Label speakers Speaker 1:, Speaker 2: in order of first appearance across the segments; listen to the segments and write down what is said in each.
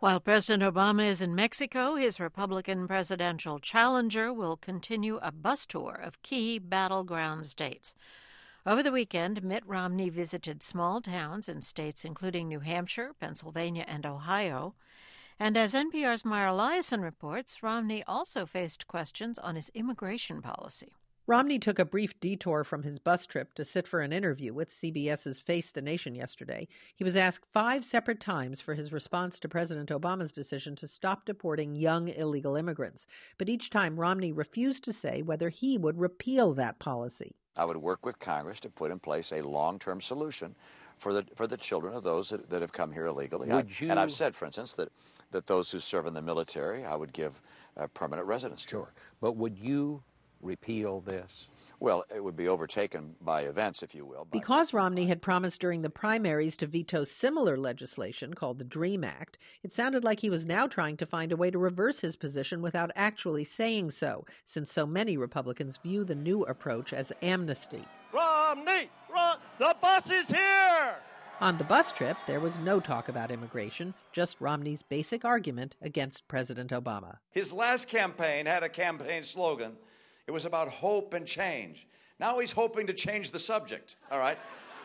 Speaker 1: While President Obama is in Mexico, his Republican presidential challenger will continue a bus tour of key battleground states. Over the weekend, Mitt Romney visited small towns in states including New Hampshire, Pennsylvania, and Ohio. And as NPR's Mara Liasson reports, Romney also faced questions on his immigration policy.
Speaker 2: Romney took a brief detour from his bus trip to sit for an interview with CBS's Face the Nation yesterday. He was asked 5 separate times for his response to President Obama's decision to stop deporting young illegal immigrants. But each time, Romney refused to say whether he would repeal that policy.
Speaker 3: I would work with Congress to put in place a long-term solution for the children of those that have come here illegally. And I've said, for instance, that those who serve in the military, I would give permanent residence to.
Speaker 4: Sure. But would you repeal this?
Speaker 3: Well, it would be overtaken by events, if you will.
Speaker 2: Because Romney had promised during the primaries to veto similar legislation called the DREAM Act, it sounded like he was now trying to find a way to reverse his position without actually saying so, since so many Republicans view the new approach as amnesty.
Speaker 5: Romney! The bus is here!
Speaker 2: On the bus trip, there was no talk about immigration, just Romney's basic argument against President Obama.
Speaker 5: His last campaign had a campaign slogan. It was about hope and change. Now he's hoping to change the subject, all right?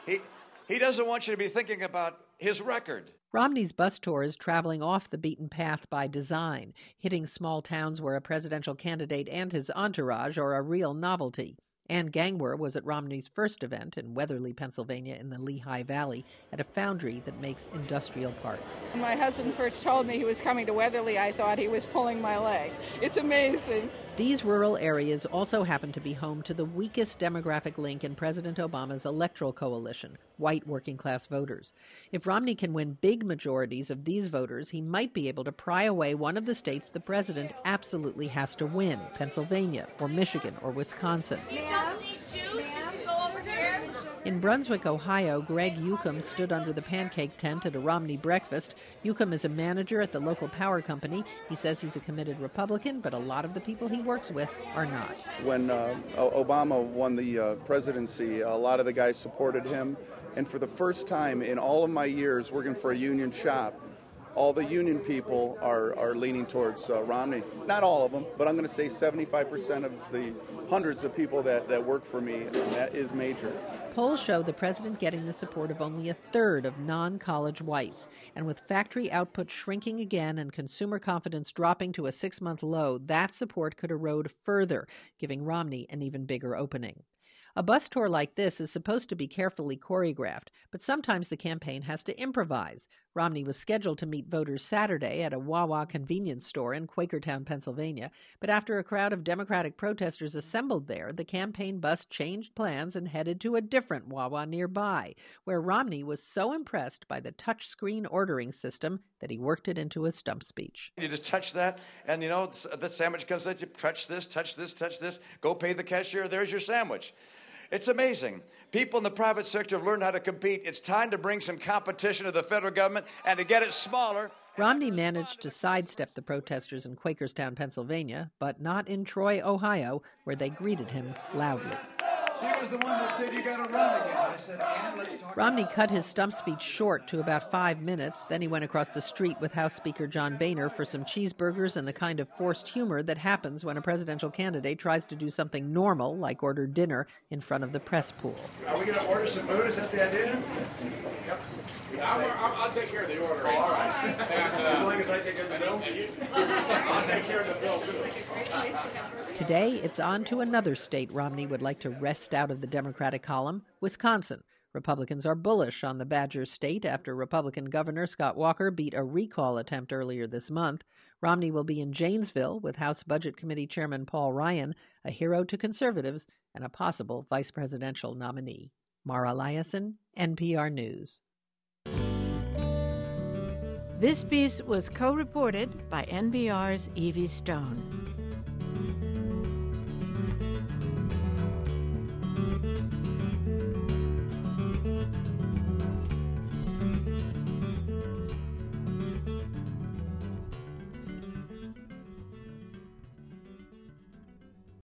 Speaker 5: He doesn't want you to be thinking about his record.
Speaker 2: Romney's bus tour is traveling off the beaten path by design, hitting small towns where a presidential candidate and his entourage are a real novelty. Ann Gangwer was at Romney's first event in Weatherly, Pennsylvania, in the Lehigh Valley, at a foundry that makes industrial parts.
Speaker 6: When my husband first told me he was coming to Weatherly, I thought he was pulling my leg. It's amazing.
Speaker 2: These rural areas also happen to be home to the weakest demographic link in President Obama's electoral coalition, white working-class voters. If Romney can win big majorities of these voters, he might be able to pry away one of the states the president absolutely has to win, Pennsylvania or Michigan or Wisconsin. In Brunswick, Ohio, Greg Yucum stood under the pancake tent at a Romney breakfast. Yucum is a manager at the local power company. He says he's a committed Republican, but a lot of the people he works with are not.
Speaker 7: When Obama won the presidency, a lot of the guys supported him. And for the first time in all of my years working for a union shop, all the union people are leaning towards Romney. Not all of them, but I'm going to say 75% of the hundreds of people that work for me, and that is major.
Speaker 2: Polls show the president getting the support of only a third of non-college whites. And with factory output shrinking again and consumer confidence dropping to a 6-month low, that support could erode further, giving Romney an even bigger opening. A bus tour like this is supposed to be carefully choreographed, but sometimes the campaign has to improvise. Romney was scheduled to meet voters Saturday at a Wawa convenience store in Quakertown, Pennsylvania, but after a crowd of Democratic protesters assembled there, the campaign bus changed plans and headed to a different Wawa nearby, where Romney was so impressed by the touchscreen ordering system that he worked it into a stump speech.
Speaker 5: You just touch that, and the sandwich comes at you, touch this, go pay the cashier, there's your sandwich. It's amazing. People in the private sector have learned how to compete. It's time to bring some competition to the federal government and to get it smaller.
Speaker 2: Romney managed to sidestep the protesters in Quakerstown, Pennsylvania, but not in Troy, Ohio, where they greeted him loudly.
Speaker 5: She was the one that said, you got to run again. I said, Ann, let's talk.
Speaker 2: Romney cut his stump speech short to about 5 minutes. Then he went across the street with House Speaker John Boehner for some cheeseburgers and the kind of forced humor that happens when a presidential candidate tries to do something normal, like order dinner, in front of the press pool.
Speaker 5: Are we going to order some food? Is that the idea? Yep. I'll take care of the order. All right. And, as long as I take care of the bill? I'll take care of the bill, too.
Speaker 2: Today, it's on to another state Romney would like to wrest out of the Democratic column, Wisconsin. Republicans are bullish on the Badger State after Republican Governor Scott Walker beat a recall attempt earlier this month. Romney will be in Janesville with House Budget Committee Chairman Paul Ryan, a hero to conservatives and a possible vice presidential nominee. Mara Liasson, NPR News.
Speaker 1: This piece was co-reported by NPR's Evie Stone.